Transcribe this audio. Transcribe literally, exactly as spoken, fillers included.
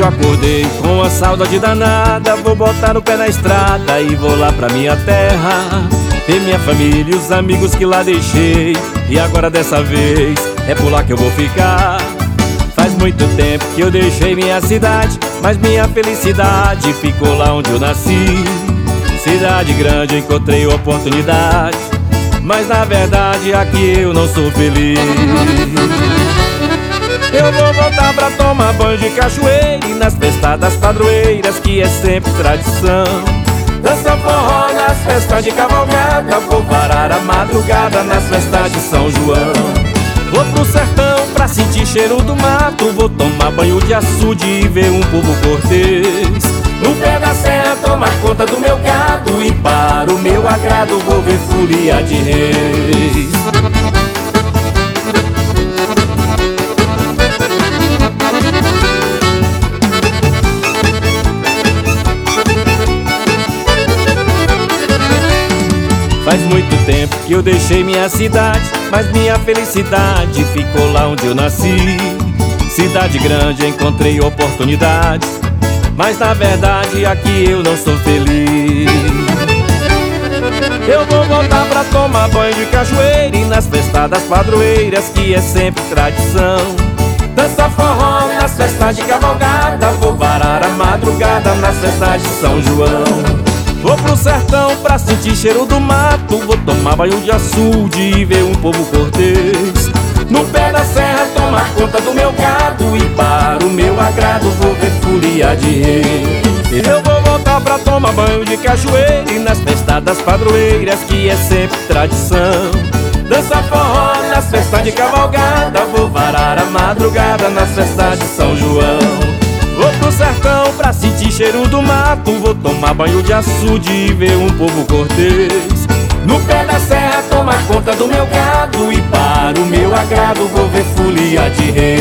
Hoje eu acordei com a saudade danada, vou botar o pé na estrada e vou lá pra minha terra, ver minha família e os amigos que lá deixei. E agora dessa vez é por lá que eu vou ficar. Faz muito tempo que eu deixei minha cidade, mas minha felicidade ficou lá onde eu nasci. Cidade grande, encontrei oportunidade, mas na verdade aqui eu não sou feliz. Eu vou voltar pra tomar banho de cachoeira e nas festas das padroeiras, que é sempre tradição. Dança forró nas festas de cavalgada, vou parar a madrugada nas festas de São João. Vou pro sertão pra sentir cheiro do mato, vou tomar banho de açude e ver um povo cortês. No pé da serra tomar conta do meu gado e para o meu agrado vou ver folia de reis. Faz muito tempo que eu deixei minha cidade, mas minha felicidade ficou lá onde eu nasci. Cidade grande, encontrei oportunidade, mas na verdade aqui eu não sou feliz. Eu vou voltar pra tomar banho de cachoeira e nas festas das padroeiras, que é sempre tradição. Dança forró nas festas de cavalgada, vou parar a madrugada nas festas de São João. Vou pro sertão pra sentir cheiro do mato, vou tomar banho de açude e ver um povo cortês. No pé da serra tomar conta do meu gado e para o meu agrado vou ver folia de reis. Eu vou voltar pra tomar banho de cachoeira e nas festas das padroeiras, que é sempre tradição. Dança forró nas festas de cavalgada, vou varar a madrugada nas festas de São João. Vou pro sertão pra sentir cheiro do mato, vou tomar banho de açude e ver um povo cortês. No pé da serra tomar conta do meu gado e para o meu agrado vou ver folia de reis.